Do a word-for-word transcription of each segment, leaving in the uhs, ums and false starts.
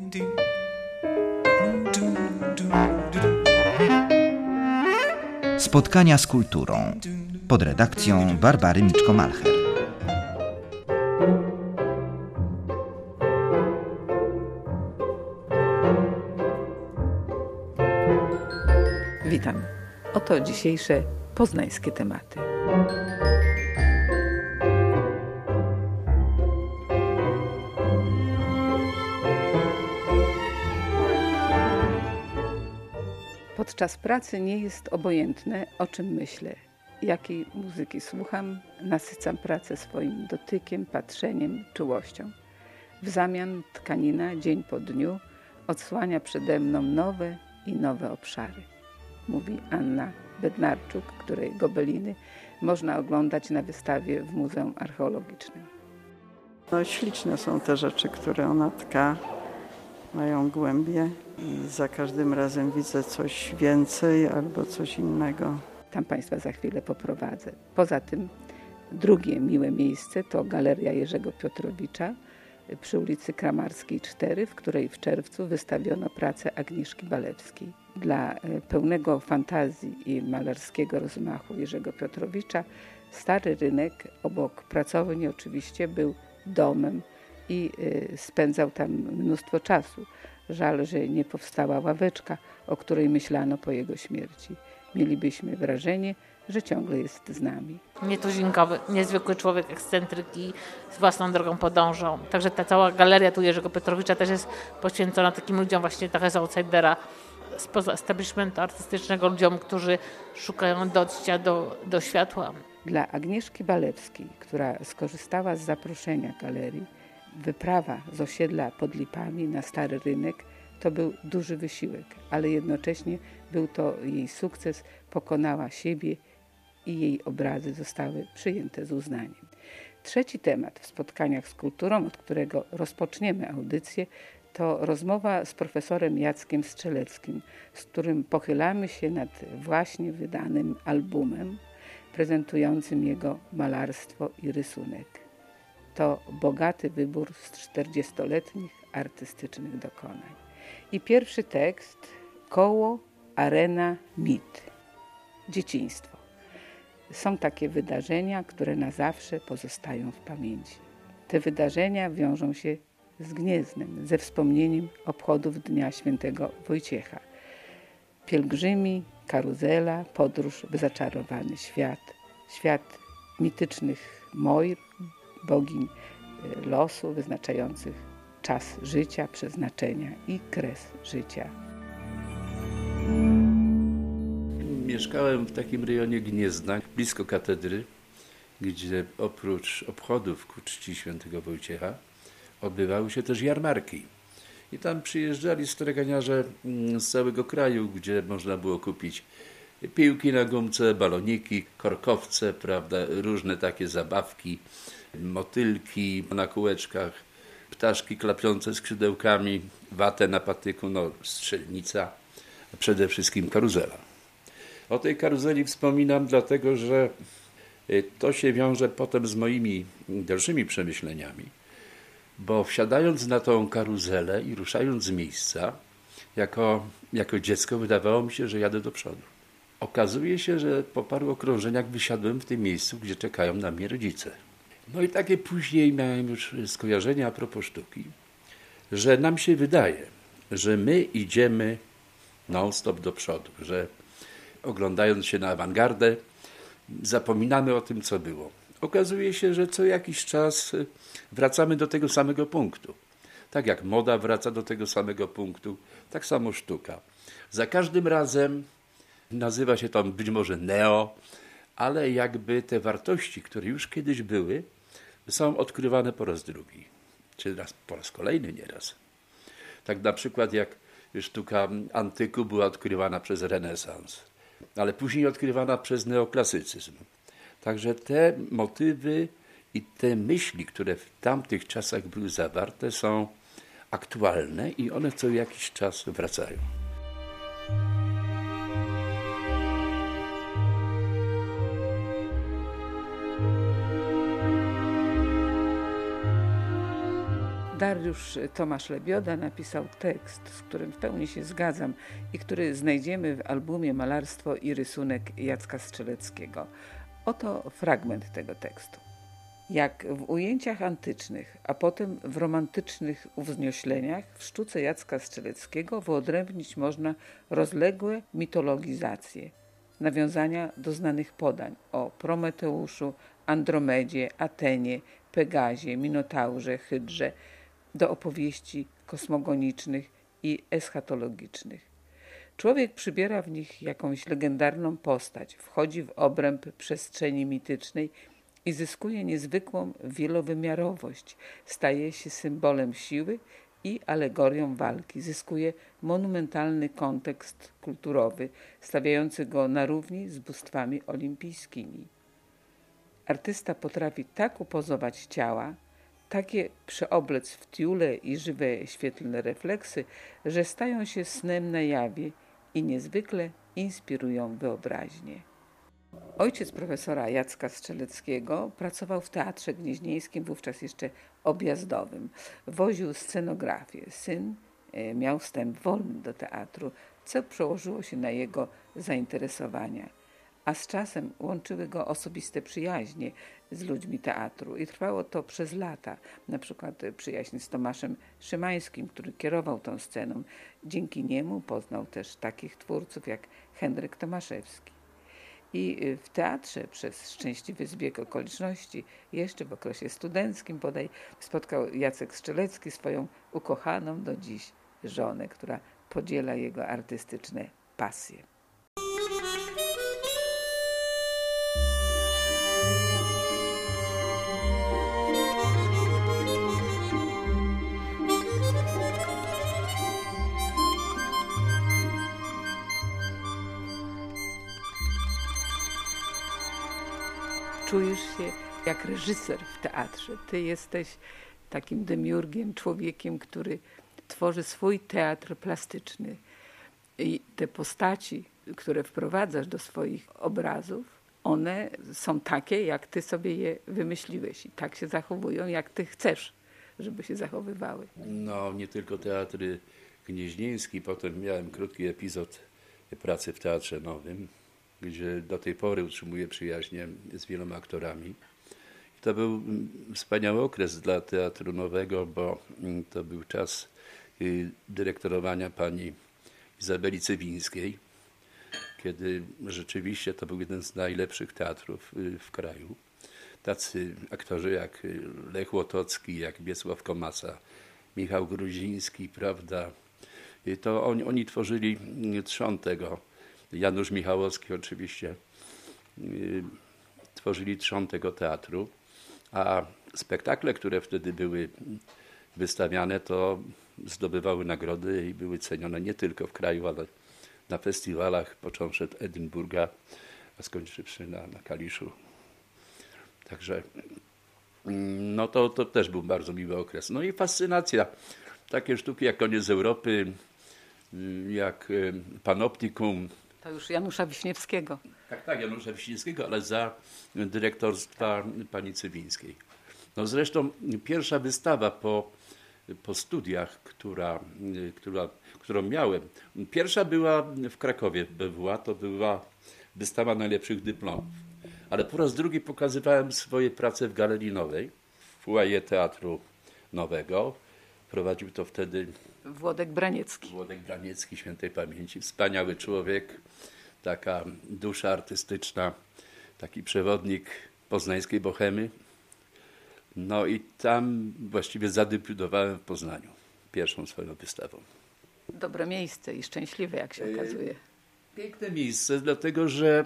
Spotkania z kulturą pod redakcją Barbary Miczko-Malcher. Witam. Oto dzisiejsze poznańskie tematy. Podczas pracy nie jest obojętne, o czym myślę, jakiej muzyki słucham, nasycam pracę swoim dotykiem, patrzeniem, czułością. W zamian tkanina dzień po dniu odsłania przede mną nowe i nowe obszary, mówi Anna Bednarczuk, której gobeliny można oglądać na wystawie w Muzeum Archeologicznym. No, śliczne są te rzeczy, które ona tka, mają głębię i za każdym razem widzę coś więcej albo coś innego. Tam Państwa za chwilę poprowadzę. Poza tym drugie miłe miejsce to Galeria Jerzego Piotrowicza przy ulicy Kramarskiej cztery, w której w czerwcu wystawiono pracę Agnieszki Balewskiej. Dla pełnego fantazji i malarskiego rozmachu Jerzego Piotrowicza Stary Rynek obok pracowni oczywiście był domem i spędzał tam mnóstwo czasu. Żal, że nie powstała ławeczka, o której myślano po jego śmierci. Mielibyśmy wrażenie, że ciągle jest z nami. Nietuzinkowy, niezwykły człowiek, ekscentryki, z własną drogą podążał. Także ta cała galeria tu Jerzego Piotrowicza też jest poświęcona takim ludziom właśnie trochę z outsidera, spoza establishmentu artystycznego, ludziom, którzy szukają dojścia do, do światła. Dla Agnieszki Balewskiej, która skorzystała z zaproszenia galerii, wyprawa z osiedla pod Lipami na Stary Rynek to był duży wysiłek, ale jednocześnie był to jej sukces, pokonała siebie i jej obrazy zostały przyjęte z uznaniem. Trzeci temat w spotkaniach z kulturą, od którego rozpoczniemy audycję, to rozmowa z profesorem Jackiem Strzeleckim, z którym pochylamy się nad właśnie wydanym albumem prezentującym jego malarstwo i rysunek. To bogaty wybór z czterdziestoletnich artystycznych dokonań. I pierwszy tekst: Koło, arena, mit. Dzieciństwo. Są takie wydarzenia, które na zawsze pozostają w pamięci. Te wydarzenia wiążą się z Gnieznem, ze wspomnieniem obchodów Dnia Świętego Wojciecha. Pielgrzymi, karuzela, podróż w zaczarowany świat, świat mitycznych Moir, bogiń losu wyznaczających czas życia, przeznaczenia i kres życia. Mieszkałem w takim rejonie Gniezna, blisko katedry, gdzie oprócz obchodów ku czci świętego Wojciecha odbywały się też jarmarki. I tam przyjeżdżali streganiarze z całego kraju, gdzie można było kupić piłki na gumce, baloniki, korkowce, prawda, różne takie zabawki, motylki na kółeczkach, ptaszki klapiące skrzydełkami, watę na patyku, no, strzelnica, a przede wszystkim karuzela. O tej karuzeli wspominam dlatego, że to się wiąże potem z moimi dalszymi przemyśleniami, bo wsiadając na tą karuzelę i ruszając z miejsca, jako, jako dziecko wydawało mi się, że jadę do przodu. Okazuje się, że po paru okrążeniach wysiadłem w tym miejscu, gdzie czekają na mnie rodzice. No i takie później miałem już skojarzenia a propos sztuki, że nam się wydaje, że my idziemy non-stop do przodu, że oglądając się na awangardę zapominamy o tym, co było. Okazuje się, że co jakiś czas wracamy do tego samego punktu. Tak jak moda wraca do tego samego punktu, tak samo sztuka. Za każdym razem nazywa się to być może neo, ale jakby te wartości, które już kiedyś były, są odkrywane po raz drugi, czy raz, po raz kolejny nieraz. Tak na przykład jak sztuka antyku była odkrywana przez renesans, ale później odkrywana przez neoklasycyzm. Także te motywy i te myśli, które w tamtych czasach były zawarte, są aktualne i one co jakiś czas wracają. Dariusz Tomasz Lebioda napisał tekst, z którym w pełni się zgadzam i który znajdziemy w albumie Malarstwo i rysunek Jacka Strzeleckiego. Oto fragment tego tekstu. Jak w ujęciach antycznych, a potem w romantycznych uwzniośleniach w sztuce Jacka Strzeleckiego wyodrębnić można rozległe mitologizacje, nawiązania do znanych podań o Prometeuszu, Andromedzie, Atenie, Pegazie, Minotaurze, Hydrze, do opowieści kosmogonicznych i eschatologicznych. Człowiek przybiera w nich jakąś legendarną postać, wchodzi w obręb przestrzeni mitycznej i zyskuje niezwykłą wielowymiarowość, staje się symbolem siły i alegorią walki, zyskuje monumentalny kontekst kulturowy, stawiający go na równi z bóstwami olimpijskimi. Artysta potrafi tak upozować ciała, takie przeoblec w tiule i żywe świetlne refleksy, że stają się snem na jawie i niezwykle inspirują wyobraźnię. Ojciec profesora Jacka Strzeleckiego pracował w Teatrze Gnieźnieńskim, wówczas jeszcze objazdowym. Woził scenografię. Syn miał wstęp wolny do teatru, co przełożyło się na jego zainteresowania. A z czasem łączyły go osobiste przyjaźnie z ludźmi teatru i trwało to przez lata. Na przykład przyjaźń z Tomaszem Szymańskim, który kierował tą sceną. Dzięki niemu poznał też takich twórców jak Henryk Tomaszewski. I w teatrze przez szczęśliwy zbieg okoliczności, jeszcze w okresie studenckim bodaj, spotkał Jacek Strzelecki swoją ukochaną do dziś żonę, która podziela jego artystyczne pasje. Czujesz się jak reżyser w teatrze. Ty jesteś takim demiurgiem, człowiekiem, który tworzy swój teatr plastyczny. I te postaci, które wprowadzasz do swoich obrazów, one są takie, jak ty sobie je wymyśliłeś i tak się zachowują, jak ty chcesz, żeby się zachowywały. No, nie tylko Teatr Gnieźnieński. Potem miałem krótki epizod pracy w Teatrze Nowym, gdzie do tej pory utrzymuję przyjaźnie z wieloma aktorami. I to był wspaniały okres dla Teatru Nowego, bo to był czas dyrektorowania pani Izabeli Cywińskiej, kiedy rzeczywiście to był jeden z najlepszych teatrów w kraju. Tacy aktorzy jak Lech Łotocki, jak Wiesław Komasa, Michał Gruziński, prawda? To oni, oni tworzyli trzon tego. Janusz Michałowski oczywiście yy, tworzyli trzon tego teatru, a spektakle, które wtedy były wystawiane, to zdobywały nagrody i były cenione nie tylko w kraju, ale na festiwalach, począwszy od Edynburga, a skończywszy na, na Kaliszu. Także no to, to też był bardzo miły okres. No i fascynacja. Takie sztuki jak Koniec Europy, jak Panoptikum. To już Janusza Wiśniewskiego. Tak, tak, Janusza Wiśniewskiego, ale za dyrektorstwa pani Cywińskiej. No zresztą pierwsza wystawa po, po studiach, która, która, którą miałem, pierwsza była w Krakowie B W A, to była wystawa najlepszych dyplomów. Ale po raz drugi pokazywałem swoje prace w Galerii Nowej, w foyer Teatru Nowego. Prowadził to wtedy Włodek Braniecki. Włodek Braniecki, świętej pamięci. Wspaniały człowiek, taka dusza artystyczna, taki przewodnik poznańskiej bohemy. No i tam właściwie zadebiutowałem w Poznaniu pierwszą swoją wystawą. Dobre miejsce i szczęśliwe, jak się okazuje. Piękne miejsce, dlatego że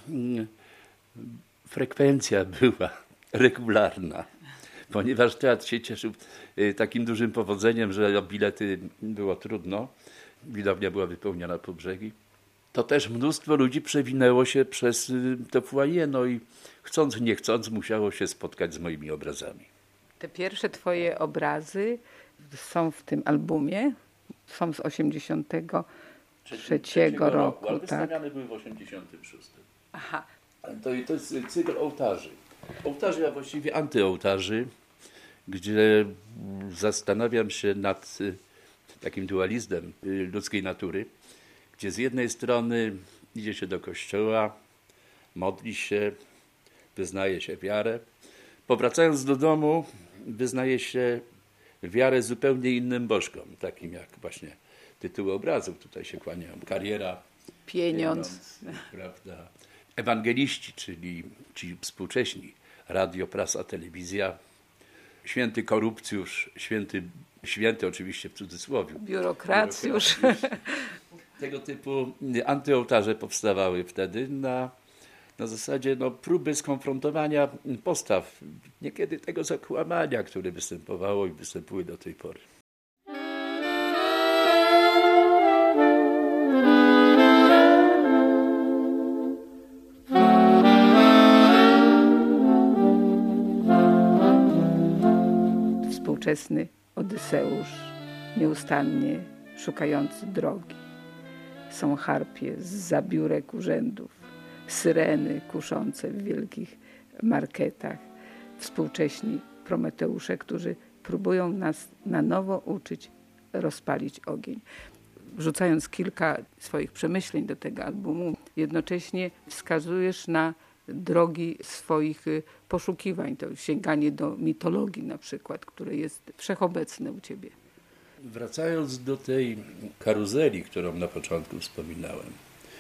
frekwencja była regularna. Ponieważ teatr się cieszył takim dużym powodzeniem, że o bilety było trudno, widownia była wypełniona po brzegi, to też mnóstwo ludzi przewinęło się przez to foyer, no i chcąc nie chcąc musiało się spotkać z moimi obrazami. Te pierwsze twoje obrazy są w tym albumie, są z osiemdziesiątego trzeciego roku. Ale tak? wystawiane były w osiemdziesiątym szóstym. Aha. To, to jest cykl ołtarzy. Ołtarzy, a właściwie antyołtarzy. gdzie zastanawiam się nad takim dualizmem ludzkiej natury, gdzie z jednej strony idzie się do kościoła, modli się, wyznaje się wiarę. Powracając do domu, wyznaje się wiarę zupełnie innym bożkom, takim jak właśnie tytuły obrazów, tutaj się kłaniają, kariera, pieniądz, pieniądz prawda? Ewangeliści, czyli ci współcześni, radio, prasa, telewizja, święty korupcjusz, święty, święty oczywiście w cudzysłowie. Biurokracjusz. Biurokracjusz. Tego typu antyołtarze powstawały wtedy na, na zasadzie no, próby skonfrontowania postaw, niekiedy tego zakłamania, które występowało i występuje do tej pory. Współczesny Odyseusz, nieustannie szukający drogi. Są harpie zza biurek urzędów, syreny kuszące w wielkich marketach, współcześni Prometeusze, którzy próbują nas na nowo uczyć rozpalić ogień. Wrzucając kilka swoich przemyśleń do tego albumu, jednocześnie wskazujesz na drogi swoich poszukiwań, to sięganie do mitologii na przykład, które jest wszechobecne u ciebie. Wracając do tej karuzeli, którą na początku wspominałem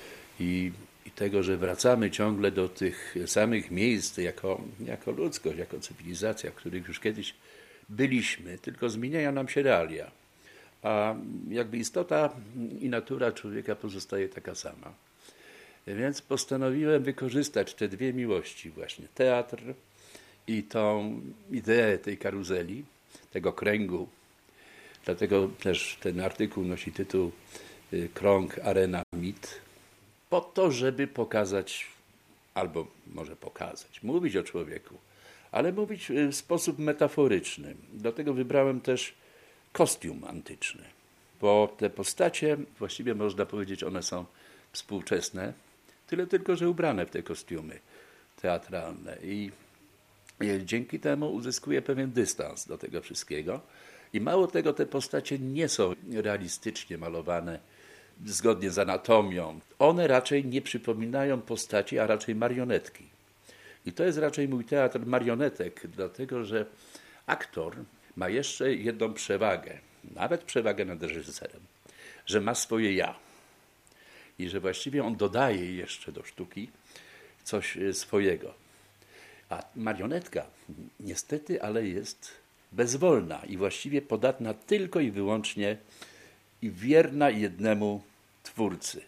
i, i tego, że wracamy ciągle do tych samych miejsc jako, jako ludzkość, jako cywilizacja, w których już kiedyś byliśmy, tylko zmieniają nam się realia, a jakby istota i natura człowieka pozostaje taka sama. Więc postanowiłem wykorzystać te dwie miłości właśnie, teatr i tą ideę tej karuzeli, tego kręgu. Dlatego też ten artykuł nosi tytuł Krąg, arena, mit. Po to, żeby pokazać, albo może pokazać, mówić o człowieku, ale mówić w sposób metaforyczny. Dlatego wybrałem też kostium antyczny, bo te postacie, właściwie można powiedzieć, one są współczesne, tyle tylko, że ubrane w te kostiumy teatralne i dzięki temu uzyskuje pewien dystans do tego wszystkiego. I mało tego, te postacie nie są realistycznie malowane zgodnie z anatomią. One raczej nie przypominają postaci, a raczej marionetki. I to jest raczej mój teatr marionetek, dlatego że aktor ma jeszcze jedną przewagę, nawet przewagę nad reżyserem, że ma swoje ja. I że właściwie on dodaje jeszcze do sztuki coś swojego. A marionetka niestety, ale jest bezwolna i właściwie podatna tylko i wyłącznie i wierna jednemu twórcy.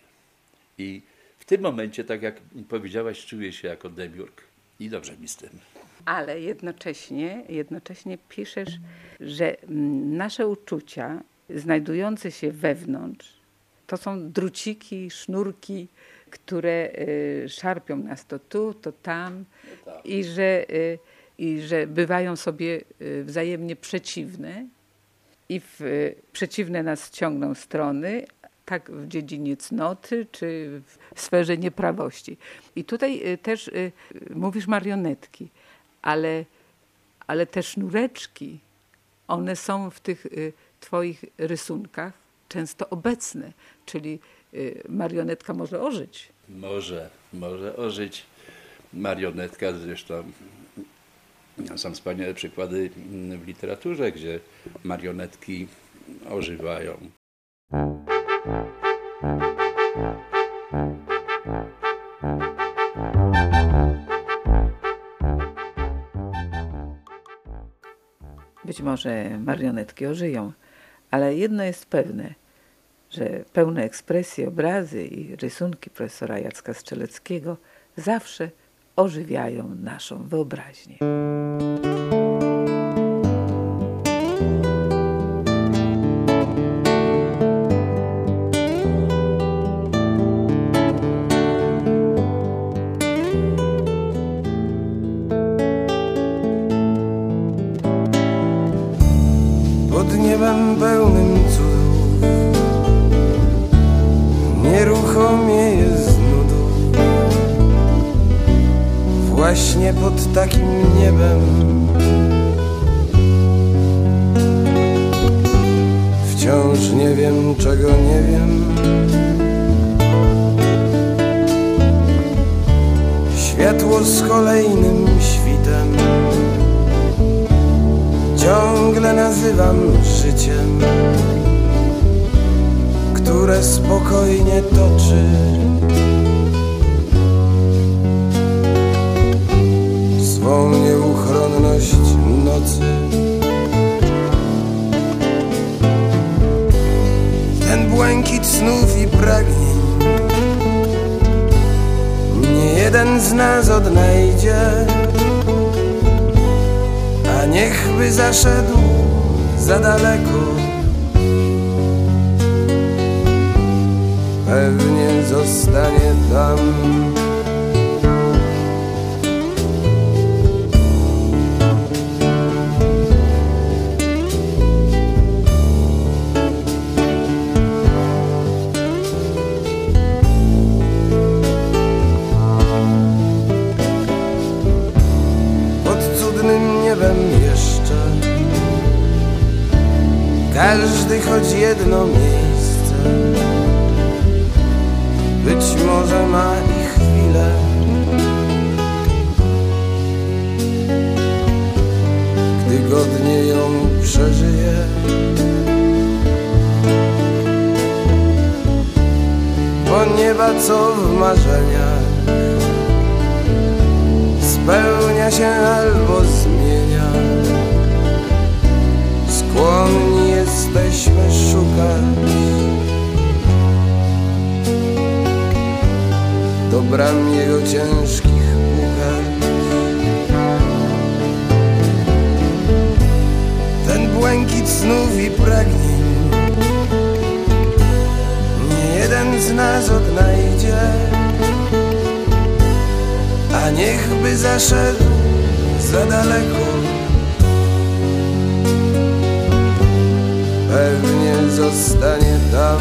I w tym momencie, tak jak powiedziałaś, czuję się jako demiurg i dobrze mi z tym. Ale jednocześnie, jednocześnie piszesz, że nasze uczucia znajdujące się wewnątrz to są druciki, sznurki, które y, szarpią nas to tu, to tam no tak. i, że, y, i że bywają sobie y, wzajemnie przeciwne i w y, przeciwne nas ciągną strony, tak w dziedzinie cnoty czy w sferze nieprawości. I tutaj y, też y, mówisz marionetki, ale, ale te sznureczki, one są w tych y, twoich rysunkach często obecne, czyli y, marionetka może ożyć. Może, może ożyć marionetka, zresztą są wspaniałe przykłady w literaturze, gdzie marionetki ożywają. Być może marionetki ożyją, ale jedno jest pewne, że pełne ekspresje, obrazy i rysunki profesora Jacka Strzeleckiego zawsze ożywiają naszą wyobraźnię. Pod niebem pełnym cudów nieruchomieje z nudów. Właśnie pod takim niebem wciąż nie wiem, czego nie wiem. Światło z kolejnym świtem ciągle nazywam życiem, które spokojnie toczy swą nieuchronność nocy. Ten błękit snów i pragnień nie jeden z nas odnajdzie, a niechby zaszedł za daleko, pewnie zostanie tam. Jeszcze każdy choć jedno miejsce, być może ma i chwilę, gdy godnie ją przeżyje. Bo nieba co w marzeniach spełnia się albo zmienia, skłonni jesteśmy szukać do bram jego ciężkich pukać. Ten błękit snów i pragnień nie jeden z nas odnajdzie, a niechby zaszedł za daleko, pewnie zostanie tam.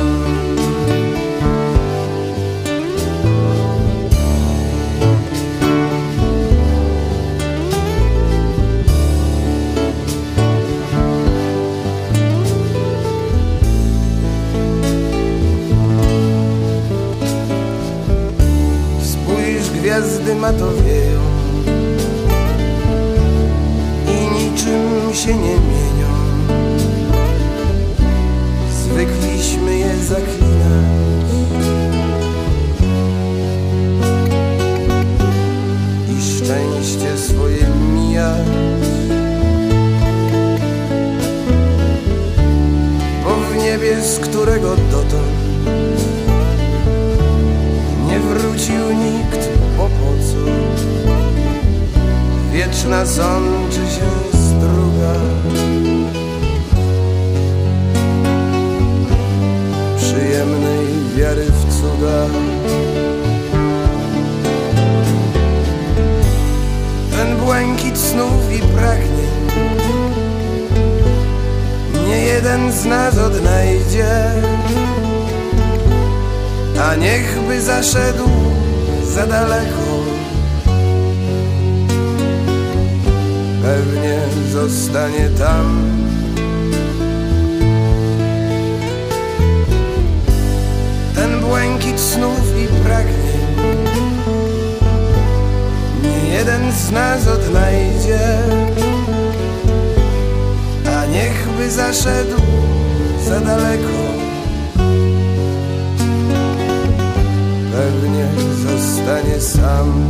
Gwiazdy matowieją i niczym się nie mienią. Zwykliśmy je zaklinać i szczęście swoje mijać, bo w niebie, z którego dotąd nie wrócił nikt, bo po co? Wieczna sączy się struga przyjemnej wiary w cuda. Ten błękit snów i pragnień nie jeden z nas odnajdzie, a niechby zaszedł za daleko, pewnie zostanie tam. Ten błękit snów i pragnień nie jeden z nas odnajdzie, a niechby zaszedł za daleko, pewnie zostanie sam.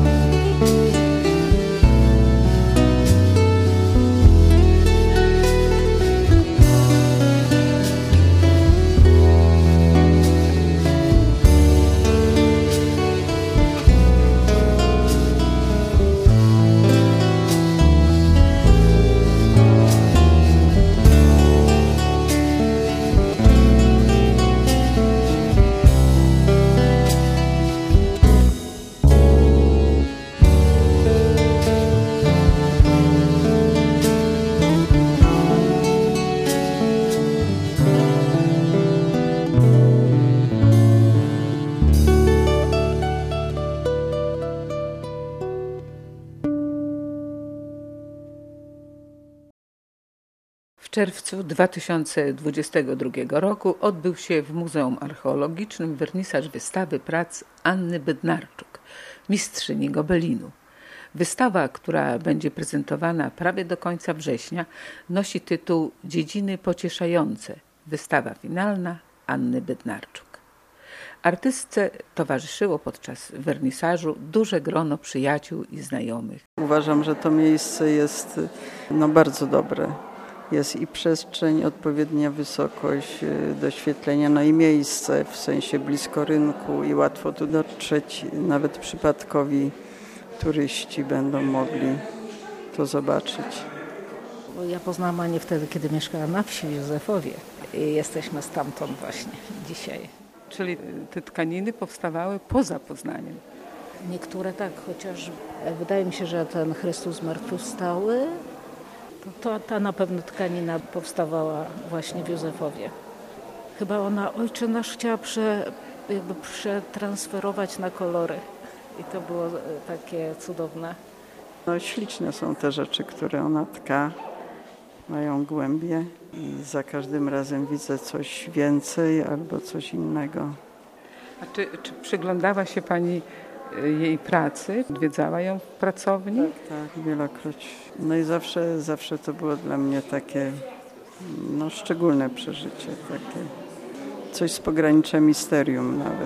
czerwcu dwa tysiące dwudziestego drugiego roku odbył się w Muzeum Archeologicznym wernisaż wystawy prac Anny Bednarczuk, mistrzyni gobelinu. Wystawa, która będzie prezentowana prawie do końca września, nosi tytuł Dziedziny pocieszające. Wystawa finalna Anny Bednarczuk. Artystce towarzyszyło podczas wernisażu duże grono przyjaciół i znajomych. Uważam, że to miejsce jest no, bardzo dobre. Jest i przestrzeń, odpowiednia wysokość doświetlenia, no i miejsce w sensie blisko rynku i łatwo tu dotrzeć. Nawet przypadkowi turyści będą mogli to zobaczyć. Ja poznałam Anię wtedy, kiedy mieszkałam na wsi w Józefowie i jesteśmy stamtąd właśnie dzisiaj. Czyli te tkaniny powstawały poza Poznaniem. Niektóre tak, chociaż wydaje mi się, że ten Chrystus zmartwychwstały, to ta na pewno tkanina powstawała właśnie w Józefowie. Chyba ona Ojcze Nasz chciała prze, jakby przetransferować na kolory i to było takie cudowne. No, śliczne są te rzeczy, które ona tka, mają głębie i za każdym razem widzę coś więcej albo coś innego. A czy, czy przyglądała się Pani jej pracy? Odwiedzała ją w pracowni? Tak, tak, wielokroć. No i zawsze, zawsze to było dla mnie takie no, szczególne przeżycie, takie coś z pogranicza misterium nawet.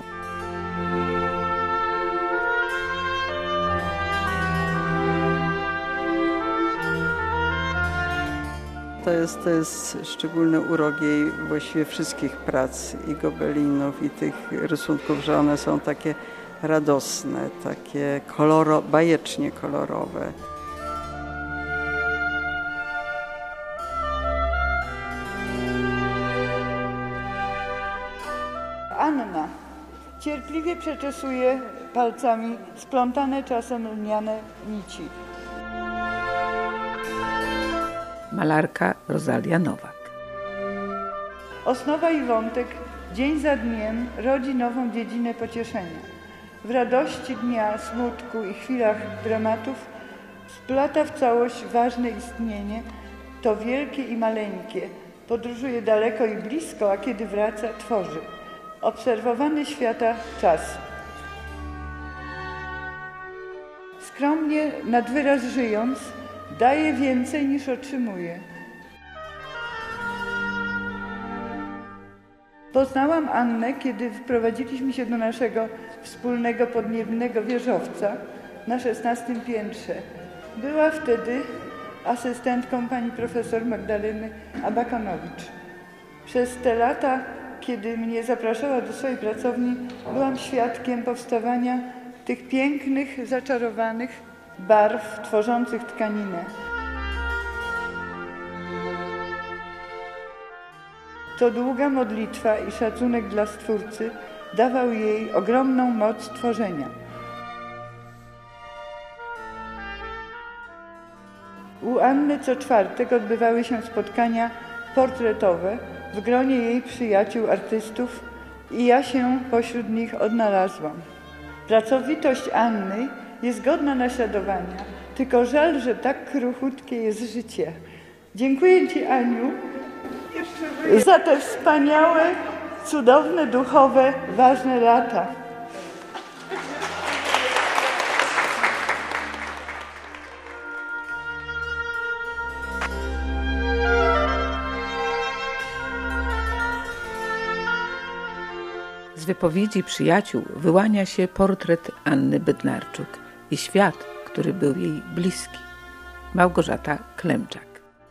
To jest, to jest szczególny urok jej właściwie wszystkich prac i gobelinów i tych rysunków, że one są takie radosne, takie koloro, bajecznie kolorowe. Anna cierpliwie przeczesuje palcami splątane czasem lniane nici. Malarka Rosalia Nowak. Osnowa i wątek dzień za dniem rodzi nową dziedzinę pocieszenia. W radości dnia, smutku i chwilach dramatów splata w całość ważne istnienie, to wielkie i maleńkie. Podróżuje daleko i blisko, a kiedy wraca, tworzy. Obserwowany świata czas. Skromnie, nad wyraz żyjąc, daje więcej niż otrzymuje. Poznałam Annę, kiedy wprowadziliśmy się do naszego wspólnego podniebnego wieżowca na szesnastym piętrze. Była wtedy asystentką pani profesor Magdaleny Abakanowicz. Przez te lata, kiedy mnie zapraszała do swojej pracowni, byłam świadkiem powstawania tych pięknych, zaczarowanych barw tworzących tkaninę. To długa modlitwa i szacunek dla Stwórcy dawał jej ogromną moc tworzenia. U Anny co czwartek odbywały się spotkania portretowe w gronie jej przyjaciół artystów i ja się pośród nich odnalazłam. Pracowitość Anny jest godna naśladowania, tylko żal, że tak kruchutkie jest życie. Dziękuję Ci, Aniu, za te wspaniałe, cudowne, duchowe, ważne lata. Z wypowiedzi przyjaciół wyłania się portret Anny Bednarczuk i świat, który był jej bliski. Małgorzata Klemczak.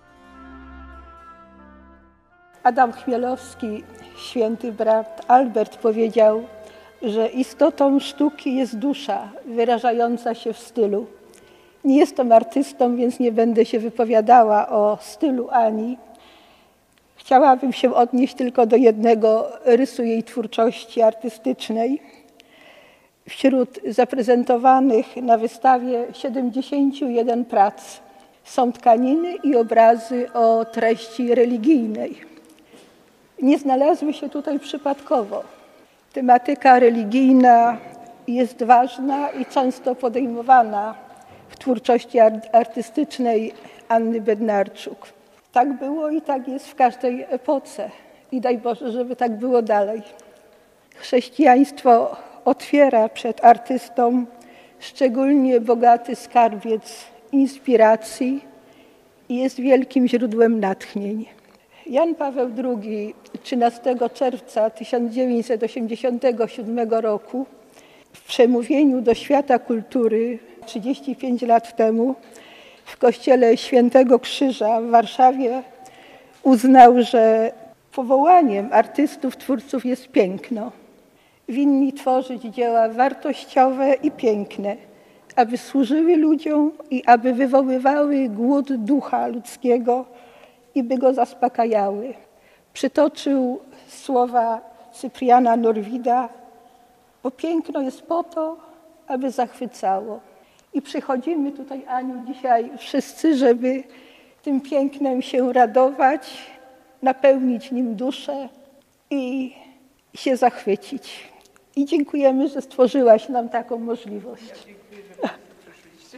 Adam Chmielowski, święty brat Albert, powiedział, że istotą sztuki jest dusza wyrażająca się w stylu. Nie jestem artystą, więc nie będę się wypowiadała o stylu Ani. Chciałabym się odnieść tylko do jednego rysu jej twórczości artystycznej. Wśród zaprezentowanych na wystawie siedemdziesięciu jeden prac są tkaniny i obrazy o treści religijnej. Nie znalazły się tutaj przypadkowo. Tematyka religijna jest ważna i często podejmowana w twórczości artystycznej Anny Bednarczuk. Tak było i tak jest w każdej epoce. I daj Boże, żeby tak było dalej. Chrześcijaństwo otwiera przed artystą szczególnie bogaty skarbiec inspiracji i jest wielkim źródłem natchnień. Jan Paweł drugi trzynastego czerwca tysiąc dziewięćset osiemdziesiątego siódmego roku w przemówieniu do świata kultury trzydzieści pięć lat temu w kościele Świętego Krzyża w Warszawie uznał, że powołaniem artystów, twórców jest piękno. Winni tworzyć dzieła wartościowe i piękne, aby służyły ludziom i aby wywoływały głód ducha ludzkiego i by go zaspokajały. Przytoczył słowa Cypriana Norwida, bo piękno jest po to, aby zachwycało. I przychodzimy tutaj, Aniu, dzisiaj wszyscy, żeby tym pięknem się radować, napełnić nim duszę i się zachwycić. I dziękujemy, że stworzyłaś nam taką możliwość. Ja dziękuję, że przyszliście.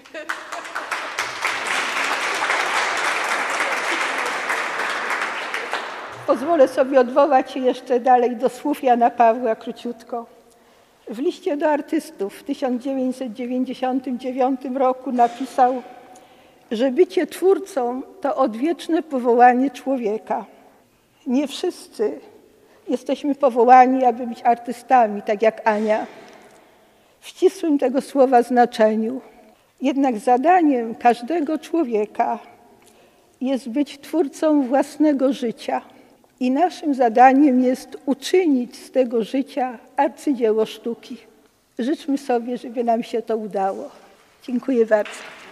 Pozwolę sobie odwołać się jeszcze dalej do słów Jana Pawła króciutko. W liście do artystów w tysiąc dziewięćset dziewięćdziesiątym dziewiątym roku napisał, że bycie twórcą to odwieczne powołanie człowieka. Nie wszyscy jesteśmy powołani, aby być artystami, tak jak Ania, w ścisłym tego słowa znaczeniu. Jednak zadaniem każdego człowieka jest być twórcą własnego życia. I naszym zadaniem jest uczynić z tego życia arcydzieło sztuki. Życzmy sobie, żeby nam się to udało. Dziękuję bardzo.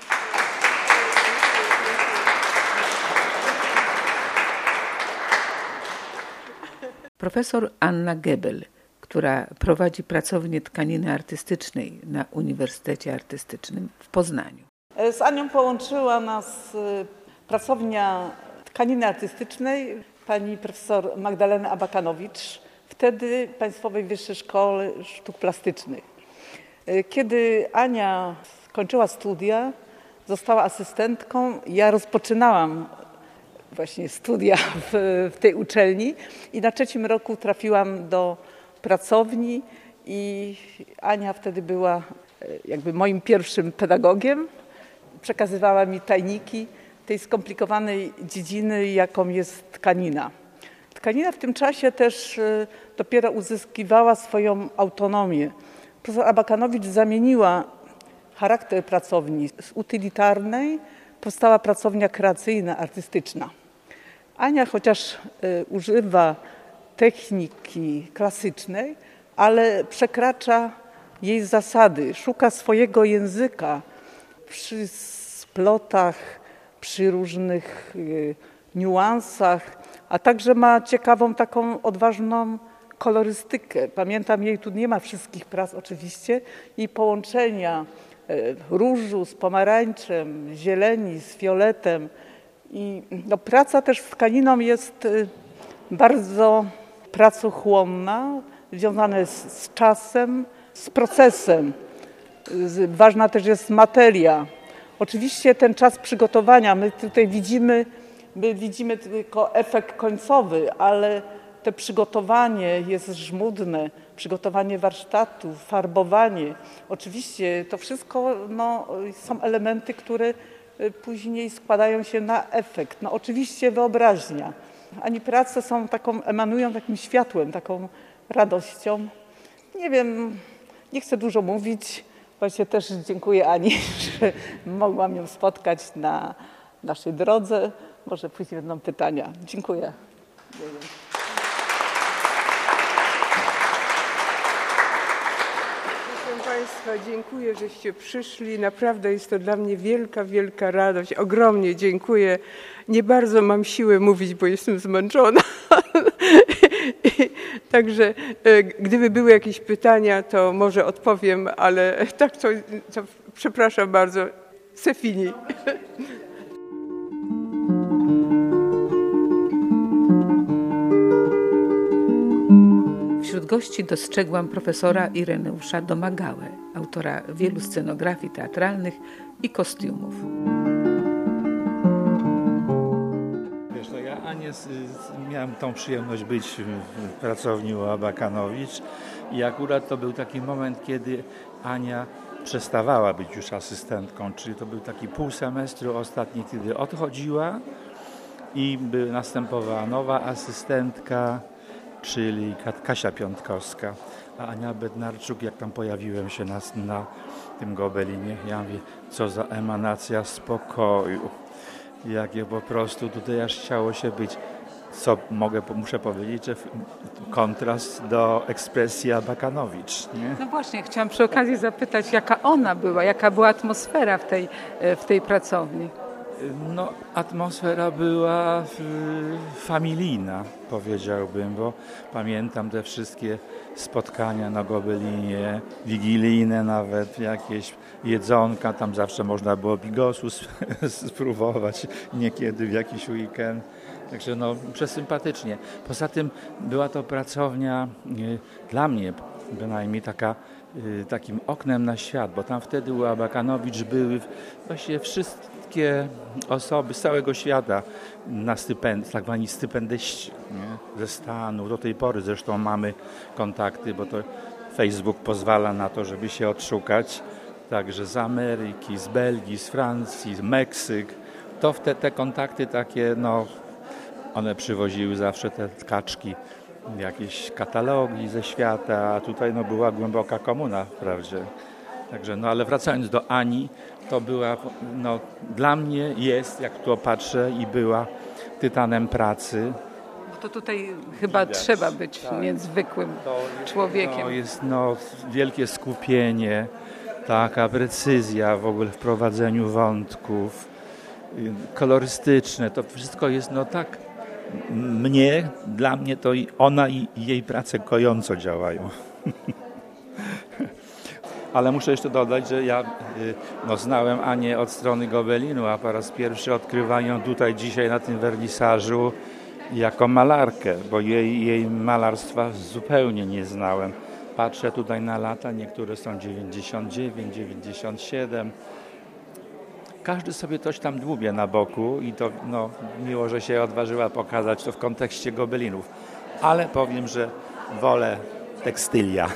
Profesor Anna Gebel, która prowadzi pracownię tkaniny artystycznej na Uniwersytecie Artystycznym w Poznaniu. Z Anią połączyła nas pracownia tkaniny artystycznej pani profesor Magdaleny Abakanowicz, wtedy Państwowej Wyższej Szkoły Sztuk Plastycznych. Kiedy Ania skończyła studia, została asystentką, ja rozpoczynałam właśnie studia w, w tej uczelni i na trzecim roku trafiłam do pracowni i Ania wtedy była jakby moim pierwszym pedagogiem. Przekazywała mi tajniki tej skomplikowanej dziedziny, jaką jest tkanina. Tkanina w tym czasie też dopiero uzyskiwała swoją autonomię. Profesor Abakanowicz zamieniła charakter pracowni. Z utylitarnej powstała pracownia kreacyjna, artystyczna. Ania chociaż używa techniki klasycznej, ale przekracza jej zasady, szuka swojego języka przy splotach, przy różnych y, niuansach, a także ma ciekawą taką odważną kolorystykę. Pamiętam jej, tu nie ma wszystkich prac oczywiście, i połączenia y, różu z pomarańczem, zieleni z fioletem. I no, praca też z tkaniną jest y, bardzo pracochłonna, związana jest z czasem, z procesem. Y, ważna też jest materia. Oczywiście ten czas przygotowania, my tutaj widzimy, my widzimy tylko efekt końcowy, ale to przygotowanie jest żmudne, przygotowanie warsztatu, farbowanie. Oczywiście to wszystko no, są elementy, które później składają się na efekt. No, oczywiście wyobraźnia. Ani prace są taką, emanują takim światłem, taką radością. Nie wiem, nie chcę dużo mówić. Właśnie też dziękuję Ani, że mogłam ją spotkać na naszej drodze. Może później będą pytania. Dziękuję. Proszę Państwa, dziękuję, żeście przyszli. Naprawdę jest to dla mnie wielka, wielka radość. Ogromnie dziękuję. Nie bardzo mam siłę mówić, bo jestem zmęczona. Także gdyby były jakieś pytania, to może odpowiem, ale tak to, to przepraszam bardzo. C'est fini. Wśród gości dostrzegłam profesora Ireneusza Domagałę, autora wielu scenografii teatralnych i kostiumów. spotkanie, z, z, miałem tą przyjemność być w pracowni u Abakanowicz i akurat to był taki moment, kiedy Ania przestawała być już asystentką, czyli to był taki pół semestru ostatni, kiedy odchodziła i by następowała nowa asystentka, czyli Kasia Piątkowska. A Ania Bednarczuk, jak tam pojawiłem się na, na tym gobelinie, ja mówię, co za emanacja spokoju. Jakie po prostu tutaj aż chciało się być. Co mogę, muszę powiedzieć, że kontrast do ekspresji Abakanowicz. Nie? No właśnie, chciałam przy okazji zapytać, jaka ona była, jaka była atmosfera w tej, w tej pracowni? No, atmosfera była familijna, powiedziałbym, bo pamiętam te wszystkie spotkania na gobelinie, wigilijne nawet, jakieś jedzonka, tam zawsze można było bigosu spróbować, niekiedy w jakiś weekend. Także no, przesympatycznie. Poza tym była to pracownia y, dla mnie bynajmniej taka, y, takim oknem na świat, bo tam wtedy u Abakanowicz były właściwie wszystkie osoby z całego świata na stypend, tak zwani stypendyści, nie? Ze Stanów. Do tej pory zresztą mamy kontakty, bo to Facebook pozwala na to, żeby się odszukać. Także z Ameryki, z Belgii, z Francji, z Meksyk. To w te, te kontakty takie, no, one przywoziły zawsze te kaczki, jakieś katalogi ze świata, a tutaj no, była głęboka komuna wprawdzie. Także, no ale wracając do Ani, to była, no, dla mnie jest, jak tu patrzę, i była tytanem pracy. Bo to tutaj chyba widać, trzeba być tak, niezwykłym to jest, człowiekiem. To jest no, wielkie skupienie, taka precyzja w ogóle w prowadzeniu wątków, kolorystyczne, to wszystko jest no tak, mnie, dla mnie to i ona i jej prace kojąco działają. Ale muszę jeszcze dodać, że ja no, znałem Anię od strony gobelinu, a po raz pierwszy odkrywam ją tutaj dzisiaj na tym wernisażu jako malarkę, bo jej, jej malarstwa zupełnie nie znałem. Patrzę tutaj na lata, niektóre są dziewięćdziesiąt dziewięć, dziewięćdziesiąt siedem. Każdy sobie coś tam dłubie na boku i to no, miło, że się odważyła pokazać to w kontekście gobelinów. Ale powiem, że wolę tekstylia.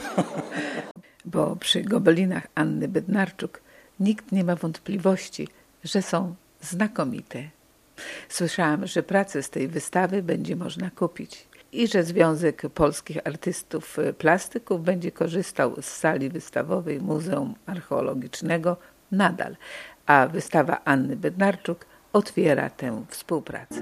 Bo przy gobelinach Anny Bednarczuk nikt nie ma wątpliwości, że są znakomite. Słyszałam, że pracę z tej wystawy będzie można kupić i że Związek Polskich Artystów Plastyków będzie korzystał z sali wystawowej Muzeum Archeologicznego nadal, a wystawa Anny Bednarczuk otwiera tę współpracę.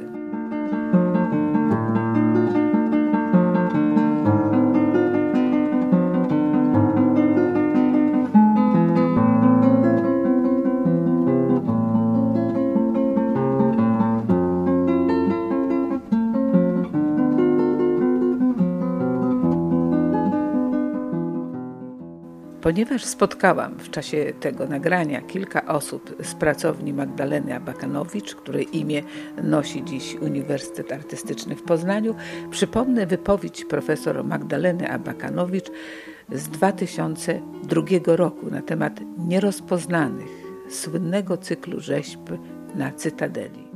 Ponieważ spotkałam w czasie tego nagrania kilka osób z pracowni Magdaleny Abakanowicz, której imię nosi dziś Uniwersytet Artystyczny w Poznaniu, przypomnę wypowiedź profesor Magdaleny Abakanowicz z dwa tysiące drugiego roku na temat nierozpoznanych, słynnego cyklu rzeźb na Cytadeli.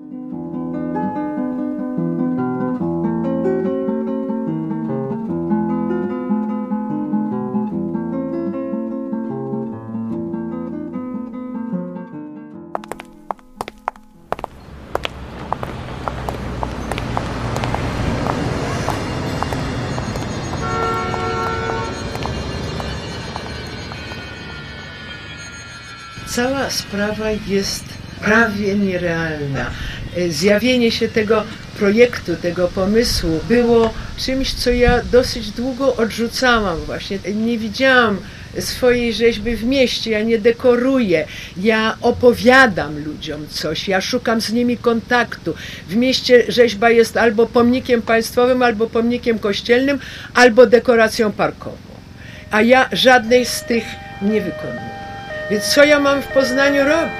Cała sprawa jest prawie nierealna. Zjawienie się tego projektu, tego pomysłu było czymś, co ja dosyć długo odrzucałam właśnie. Nie widziałam swojej rzeźby w mieście, ja nie dekoruję, ja opowiadam ludziom coś, ja szukam z nimi kontaktu. W mieście rzeźba jest albo pomnikiem państwowym, albo pomnikiem kościelnym, albo dekoracją parkową. A ja żadnej z tych nie wykonuję. Więc co ja mam w Poznaniu robić?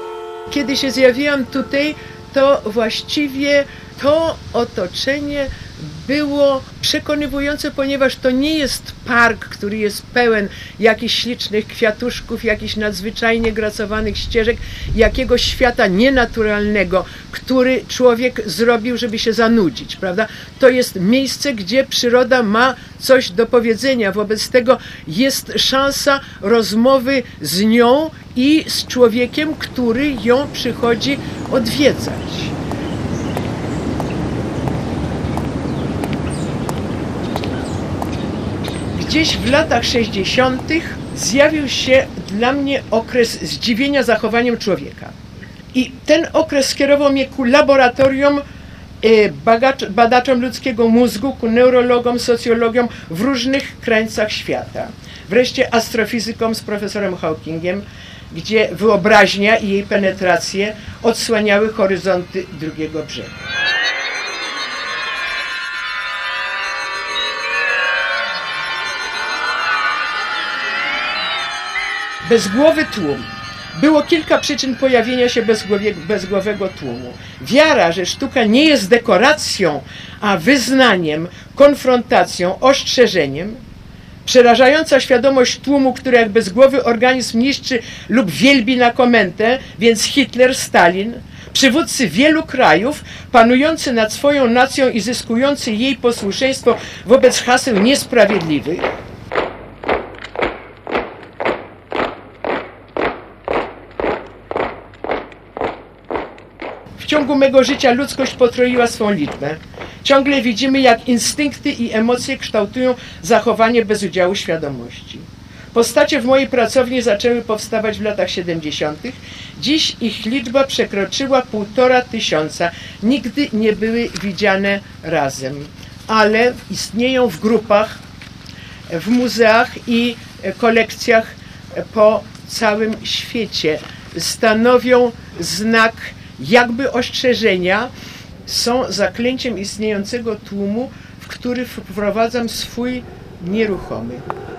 Kiedy się zjawiłam tutaj, to właściwie to otoczenie było przekonywujące, ponieważ to nie jest park, który jest pełen jakichś ślicznych kwiatuszków, jakichś nadzwyczajnie gracowanych ścieżek, jakiegoś świata nienaturalnego, który człowiek zrobił, żeby się zanudzić, prawda? To jest miejsce, gdzie przyroda ma coś do powiedzenia. Wobec tego jest szansa rozmowy z nią i z człowiekiem, który ją przychodzi odwiedzać. Gdzieś w latach sześćdziesiątych zjawił się dla mnie okres zdziwienia zachowaniem człowieka. I ten okres skierował mnie ku laboratorium, badaczom ludzkiego mózgu, ku neurologom, socjologom w różnych krańcach świata. Wreszcie astrofizykom z profesorem Hawkingiem, gdzie wyobraźnia i jej penetracje odsłaniały horyzonty drugiego brzegu. Bezgłowy tłum. Było kilka przyczyn pojawienia się bezgłowego tłumu. Wiara, że sztuka nie jest dekoracją, a wyznaniem, konfrontacją, ostrzeżeniem. Przerażająca świadomość tłumu, który jak bezgłowy organizm niszczy lub wielbi na komentę, więc Hitler, Stalin, przywódcy wielu krajów, panujący nad swoją nacją i zyskujący jej posłuszeństwo wobec haseł niesprawiedliwych. W ciągu mego życia ludzkość potroiła swą liczbę. Ciągle widzimy, jak instynkty i emocje kształtują zachowanie bez udziału świadomości. Postacie w mojej pracowni zaczęły powstawać w latach siedemdziesiątych. Dziś ich liczba przekroczyła półtora tysiąca. Nigdy nie były widziane razem, ale istnieją w grupach, w muzeach i kolekcjach po całym świecie. Stanowią znak jakby ostrzeżenia, są zaklęciem istniejącego tłumu, w który wprowadzam swój nieruchomy.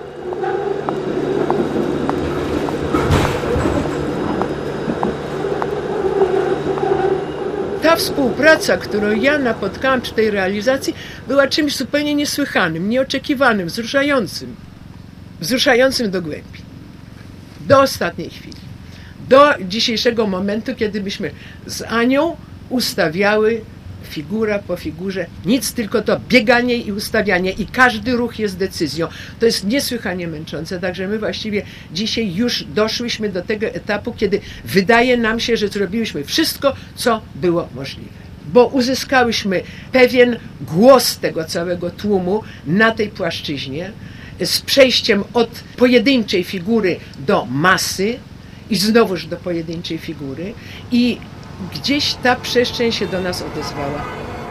Ta współpraca, którą ja napotkałam przy tej realizacji, była czymś zupełnie niesłychanym, nieoczekiwanym, wzruszającym. Wzruszającym do głębi. Do ostatniej chwili. Do dzisiejszego momentu, kiedy byśmy z Anią ustawiały figura po figurze, nic, tylko to bieganie i ustawianie i każdy ruch jest decyzją. To jest niesłychanie męczące, także my właściwie dzisiaj już doszłyśmy do tego etapu, kiedy wydaje nam się, że zrobiłyśmy wszystko, co było możliwe. Bo uzyskałyśmy pewien głos tego całego tłumu na tej płaszczyźnie z przejściem od pojedynczej figury do masy i znowuż do pojedynczej figury i gdzieś ta przestrzeń się do nas odezwała.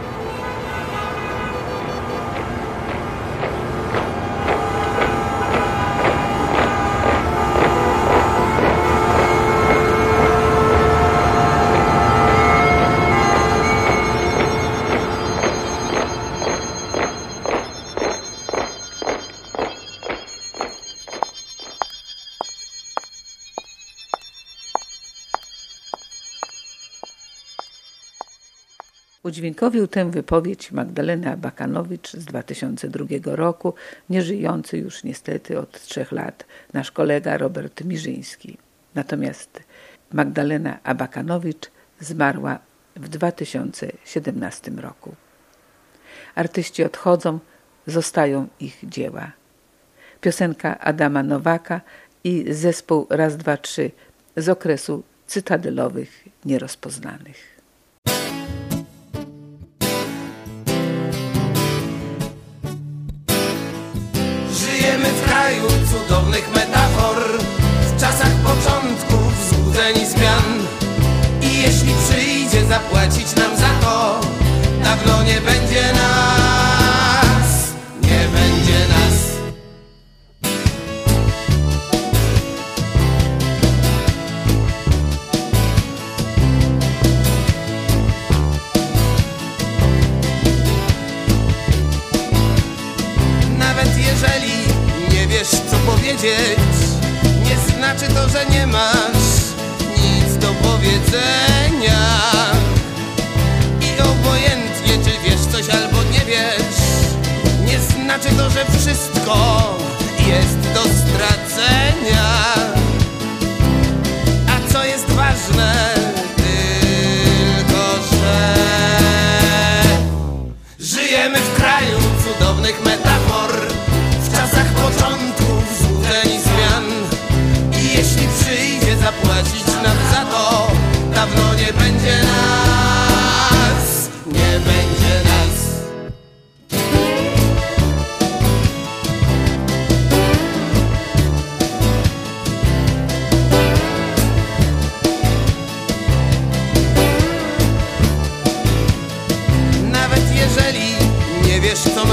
Udźwiękowił tę wypowiedź Magdaleny Abakanowicz z dwa tysiące drugiego roku, nieżyjący już niestety od trzech lat, nasz kolega Robert Mirzyński. Natomiast Magdalena Abakanowicz zmarła w dwa tysiące siedemnastym roku. Artyści odchodzą, zostają ich dzieła. Piosenka Adama Nowaka i zespół Raz, dwa, trzy z okresu cytadelowych nierozpoznanych. W kraju cudownych metafor, w czasach początków złudzeń i zmian. I jeśli przyjdzie zapłacić nam za to, dawno nie będzie nas, nie będzie nas. Nawet jeżeli nie wiesz, co powiedzieć, nie znaczy to, że nie masz nic do powiedzenia. I obojętnie, czy wiesz coś albo nie wiesz,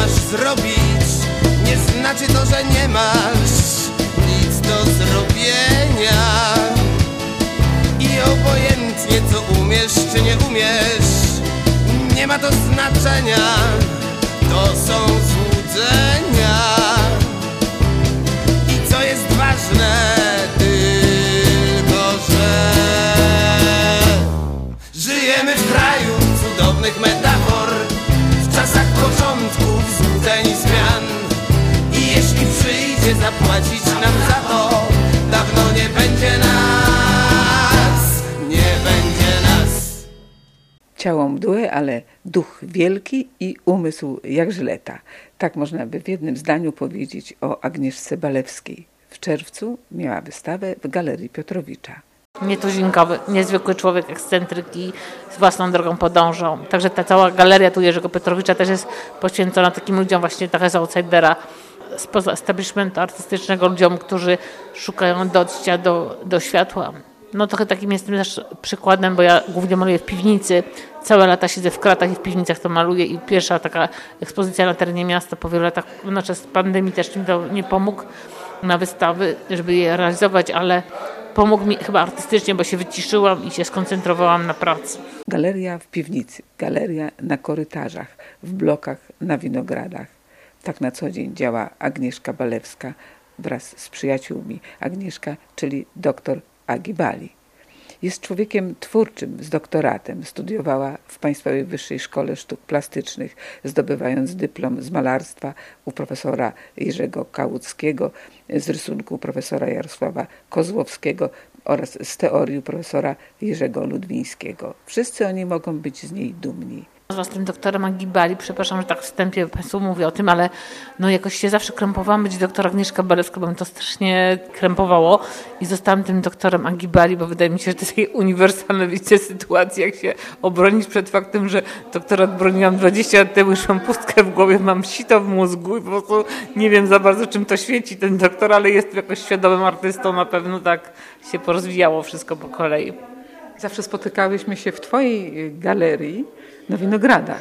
masz zrobić, nie znaczy to, że nie masz nic do zrobienia. I obojętnie co umiesz czy nie umiesz, nie ma to znaczenia, to są złudzenia. I co jest ważne, tylko że żyjemy w kraju cudownych metafor, w czasach początków złudzeń i zmian. I jeśli przyjdzie zapłacić nam za to, dawno nie będzie nas, nie będzie nas. Ciało mdłe, ale duch wielki i umysł jak żyleta. Tak można by w jednym zdaniu powiedzieć o Agnieszce Balewskiej. W czerwcu miała wystawę w Galerii Piotrowicza. Nietuzinkowy, niezwykły człowiek, ekscentryki, z własną drogą podążał. Także ta cała galeria tu Jerzego Piotrowicza też jest poświęcona takim ludziom właśnie trochę z outsidera, spoza establishmentu artystycznego, ludziom, którzy szukają dojścia do, do światła. No trochę takim jestem też przykładem, bo ja głównie maluję w piwnicy. Całe lata siedzę w kratach i w piwnicach to maluję i pierwsza taka ekspozycja na terenie miasta po wielu latach, no czas pandemii też mi to nie pomógł na wystawy, żeby je realizować, ale pomógł mi chyba artystycznie, bo się wyciszyłam i się skoncentrowałam na pracy. Galeria w piwnicy, galeria na korytarzach, w blokach, na winogradach. Tak na co dzień działa Agnieszka Balewska wraz z przyjaciółmi. Agnieszka, czyli doktor Agi Bali. Jest człowiekiem twórczym z doktoratem. Studiowała w Państwowej Wyższej Szkole Sztuk Plastycznych, zdobywając dyplom z malarstwa u profesora Jerzego Kałuckiego, z rysunku profesora Jarosława Kozłowskiego oraz z teorii profesora Jerzego Ludwińskiego. Wszyscy oni mogą być z niej dumni. Z tym doktorem Agi Bali, przepraszam, że tak w wstępie Państwu mówię o tym, ale no jakoś się zawsze krępowałam być doktor Agnieszka Balewska, bo mnie to strasznie krępowało i zostałam tym doktorem Agi Bali, bo wydaje mi się, że to jest takie uniwersalne wiecie, sytuacji, jak się obronić przed faktem, że doktorat broniłam dwadzieścia lat temu, już mam pustkę w głowie, mam sito w mózgu i po prostu nie wiem za bardzo, czym to świeci ten doktor, ale jest jakoś świadomym artystą, na pewno tak się porozwijało wszystko po kolei. Zawsze spotykałyśmy się w Twojej galerii na winogradach.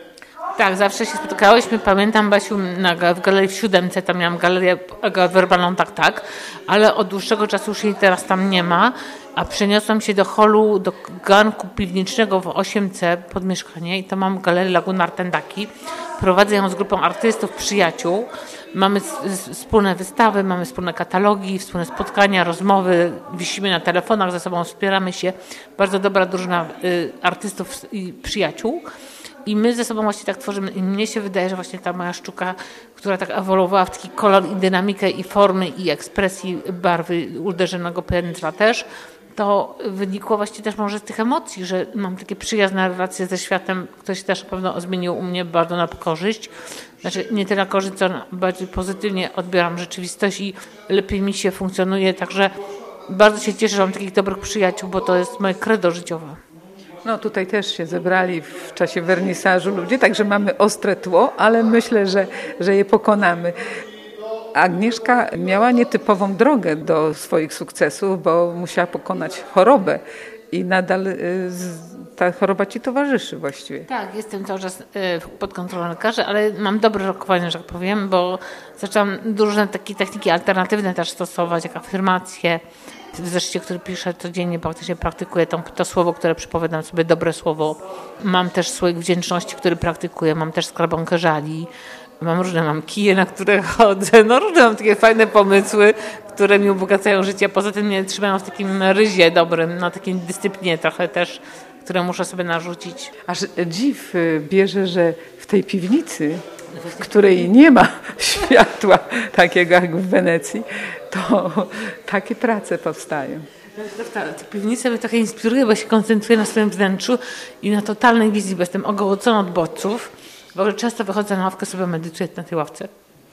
Tak, zawsze się spotykałyśmy. Pamiętam, Basiu, na, w galerii w Siódemce, tam miałam galerię werbalną, tak, tak, ale od dłuższego czasu już jej teraz tam nie ma, a przeniosłam się do holu, do ganku piwniczego w ósemce pod mieszkanie i tam mam galerię Laguna Artendaki. Prowadzę ją z grupą artystów, przyjaciół. Mamy wspólne wystawy, mamy wspólne katalogi, wspólne spotkania, rozmowy, wisimy na telefonach, ze sobą wspieramy się. Bardzo dobra drużyna y, artystów i przyjaciół. I my ze sobą właśnie tak tworzymy. I mnie się wydaje, że właśnie ta moja sztuka, która tak ewoluowała w taki kolor i dynamikę i formy i ekspresji barwy uderzonego piętra też, to wynikło właśnie też może z tych emocji, że mam takie przyjazne relacje ze światem, który się też na pewno zmienił u mnie bardzo na korzyść. Znaczy nie tyle na korzyść, co bardziej pozytywnie odbieram rzeczywistość i lepiej mi się funkcjonuje. Także bardzo się cieszę, że mam takich dobrych przyjaciół, bo to jest moje credo życiowe. No tutaj też się zebrali w czasie wernisażu ludzie, także mamy ostre tło, ale myślę, że, że je pokonamy. Agnieszka miała nietypową drogę do swoich sukcesów, bo musiała pokonać chorobę i nadal ta choroba ci towarzyszy właściwie. Tak, jestem cały czas pod kontrolą lekarzy, ale mam dobre rokowanie, że tak powiem, bo zaczęłam różne takie techniki alternatywne też stosować, jak afirmacje, w zeszycie, który piszę codziennie, praktycznie praktykuję to, to słowo, które przypowiadam sobie, dobre słowo. Mam też słoik wdzięczności, który praktykuję, mam też skrabonkę żali, mam różne, mam kije, na które chodzę, no różne mam takie fajne pomysły, które mi ubogacają życie, poza tym mnie trzymają w takim ryzie dobrym, na takiej dyscyplinie trochę też, które muszę sobie narzucić. Aż dziw bierze, że w tej piwnicy, w której nie ma światła takiego jak w Wenecji, to takie prace powstają. Te piwnice mnie trochę inspiruje, bo się koncentruję na swoim wnętrzu i na totalnej wizji, bo jestem ogołocona od bodźców. W ogóle często wychodzę na ławkę, sobie medytuję na tej ławce.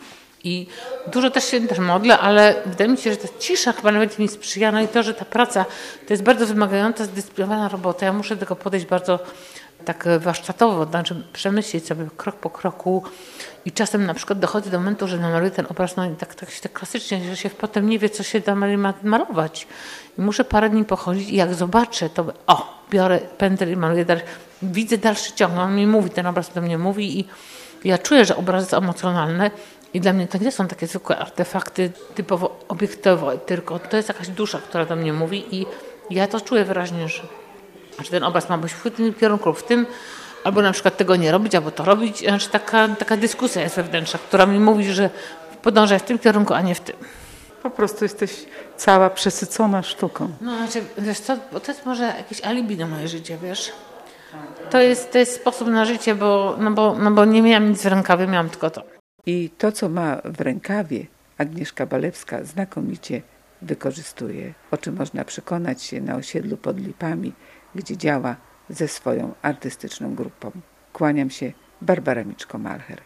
I dużo też się też modlę, ale wydaje mi się, że ta cisza chyba nawet mi sprzyja. No i to, że ta praca to jest bardzo wymagająca, zdyscyplinowana robota. Ja muszę do tego podejść bardzo tak warsztatowo, znaczy przemyśleć sobie krok po kroku i czasem na przykład dochodzi do momentu, że namaluję ten obraz, no i tak, tak, tak klasycznie, że się potem nie wie, co się tam ma malować. I muszę parę dni pochodzić i jak zobaczę, to o, biorę pędzel i maluję dalej. Widzę dalszy ciąg, on mi mówi, ten obraz do mnie mówi i Ja czuję, że obraz jest emocjonalny i dla mnie to nie są takie zwykłe artefakty typowo obiektowe, tylko to jest jakaś dusza, która do mnie mówi i ja to czuję wyraźnie, że, że ten obraz ma być w tym kierunku lub w tym, albo na przykład tego nie robić, albo to robić. Znaczy taka, taka dyskusja jest wewnętrzna, która mi mówi, że podążaj w tym kierunku, a nie w tym. Po prostu jesteś cała przesycona sztuką. No znaczy, wiesz co, bo to jest może jakieś alibi na moje życie, wiesz. To jest, to jest sposób na życie, bo, no bo, no bo nie miałam nic w rękawie, miałam tylko to. I to, co ma w rękawie Agnieszka Balewska, znakomicie wykorzystuje, o czym można przekonać się na osiedlu pod Lipami, gdzie działa ze swoją artystyczną grupą. Kłaniam się, Barbara Miczko-Malcher.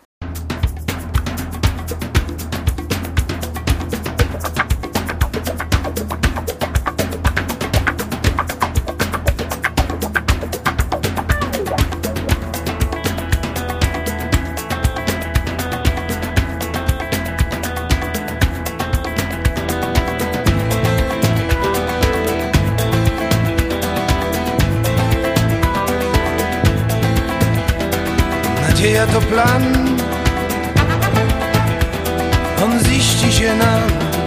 Nadzieja to plan, on ziści się nam.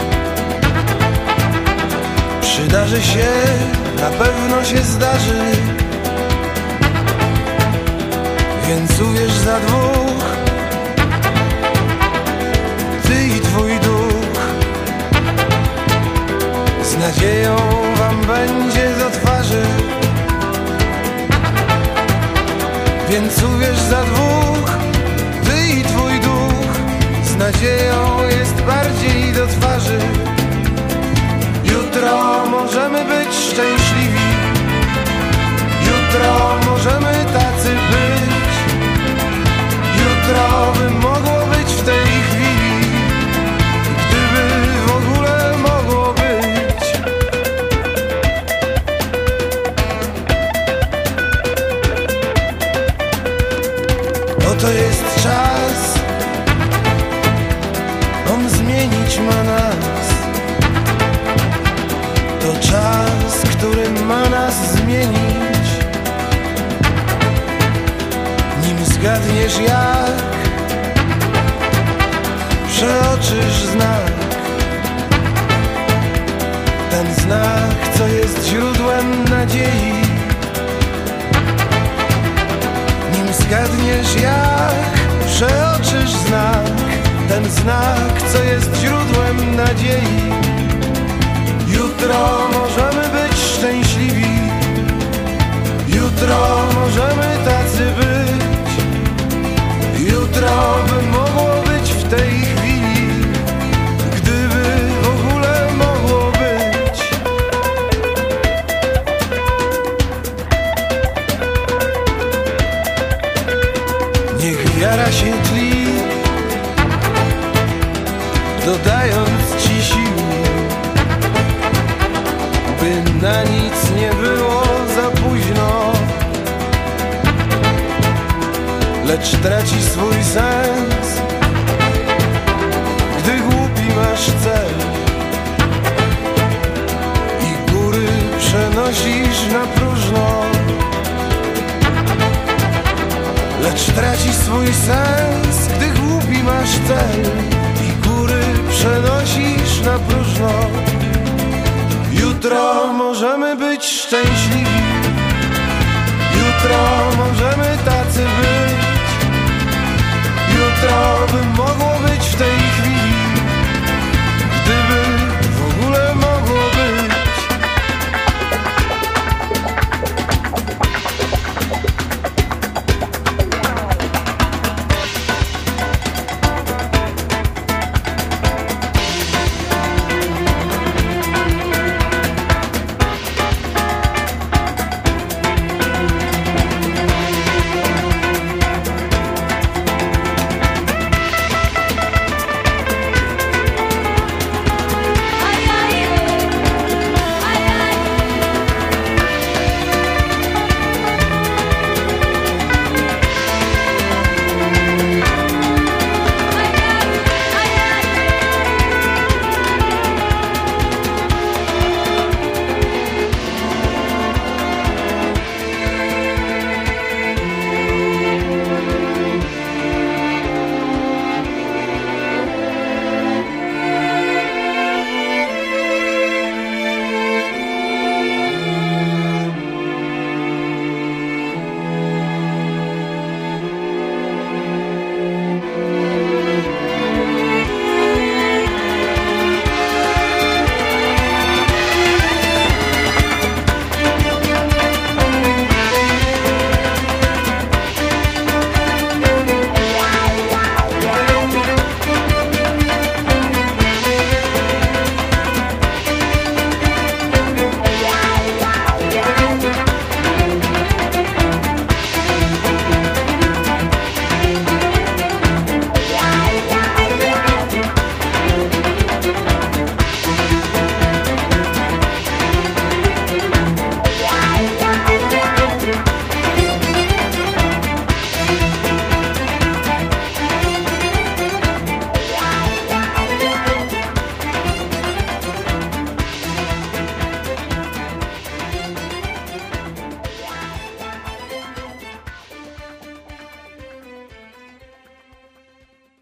Przydarzy się, na pewno się zdarzy. Więc uwierz za dwóch, ty i twój duch. Z nadzieją wam będzie do twarzy. Więc uwierz za dwóch, ty i twój duch. Z nadzieją jest bardziej do twarzy. Jutro możemy być szczęśliwi. Jutro możemy tacy być. Jutro by mogło być w tej chwili, gdyby w ogóle mogło być. Oto jest czas, on zmienić ma nas. To czas, który ma nas zmienić. Nim zgadniesz jak, przeoczysz znak. Ten znak, co jest źródłem nadziei. Nim zgadniesz jak, przeoczysz znak. Ten znak, co jest źródłem nadziei. Jutro możemy być szczęśliwi. Jutro możemy tacy być. Jutro by mogło być w tej chwili, gdyby w ogóle mogło być. Niech wiara się tli, dodając ci sił, by na nic nie było za późno. Lecz traci swój sens, gdy głupi masz cel i góry przenosisz na próżno. Lecz traci swój sens, gdy głupi masz cel i góry przenosisz na próżno. Jutro możemy być szczęśliwi.